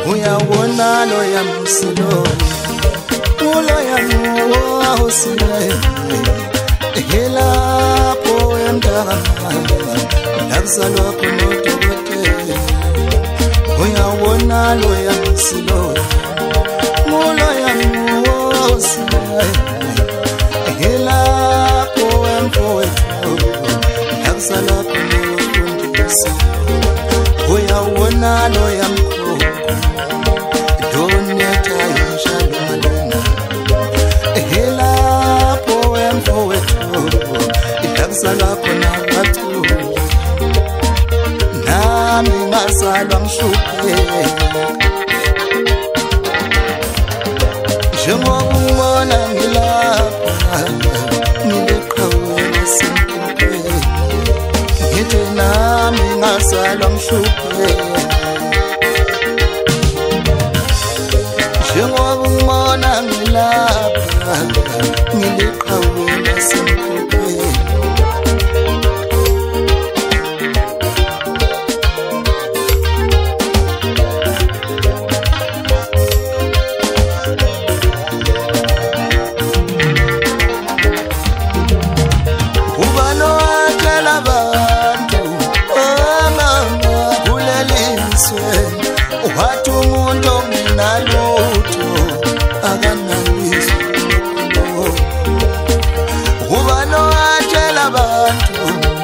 uyawona lo yamsilo ulo yamuwosile elapho emdala lakuzalwa khona udokotela uyawona lo yamsilo ulo yamuwosile elapho emfowethu lakuzalwa khona ufundisa uyawona lo yamkhulu doneta inshallah elapho emfowethu lakuzalwa khona bathu nami ngazalwa mhluphe njengokubona ngilapha ngileqhawe lasemkhulu ngithi nami ngazalwa mhluphe njengokubona ngilapha ngileqhawe lasemkhulu wathi umuntu ongenalutho akanalizwe ubani owatshela abantu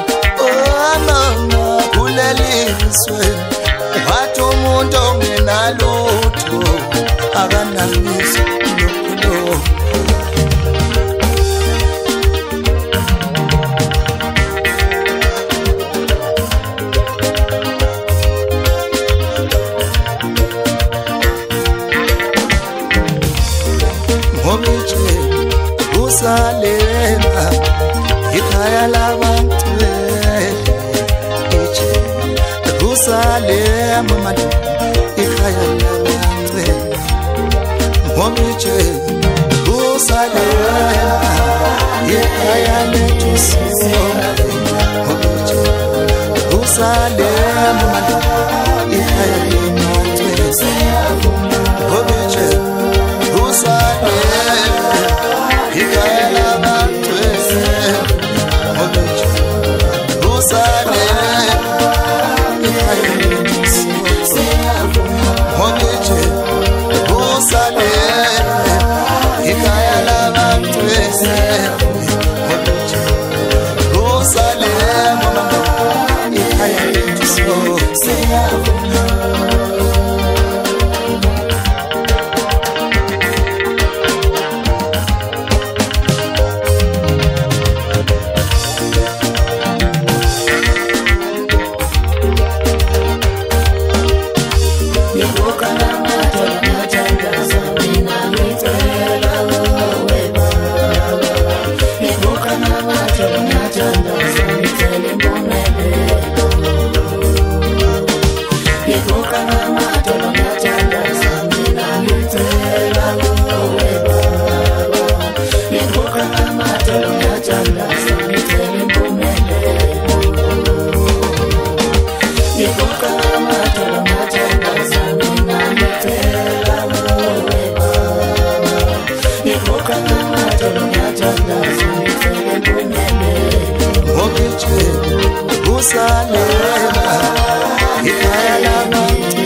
mama kulelizwe wathi umuntu ongenalutho akanalizwe Salema ikhaya labantu Jerusalema manje ikhaya labantu ngomije Jerusalema ikhaya lethu sonke ngomije Jerusalema manje ikhaya labantu ngomije Jerusalema ikhaya labantu ngomije Jerusalema ikhaya lethu ngomije Jerusalema ikhaya labantu ngomije Jerusalema ikhaya lethu Jerusalema ikhaya labantu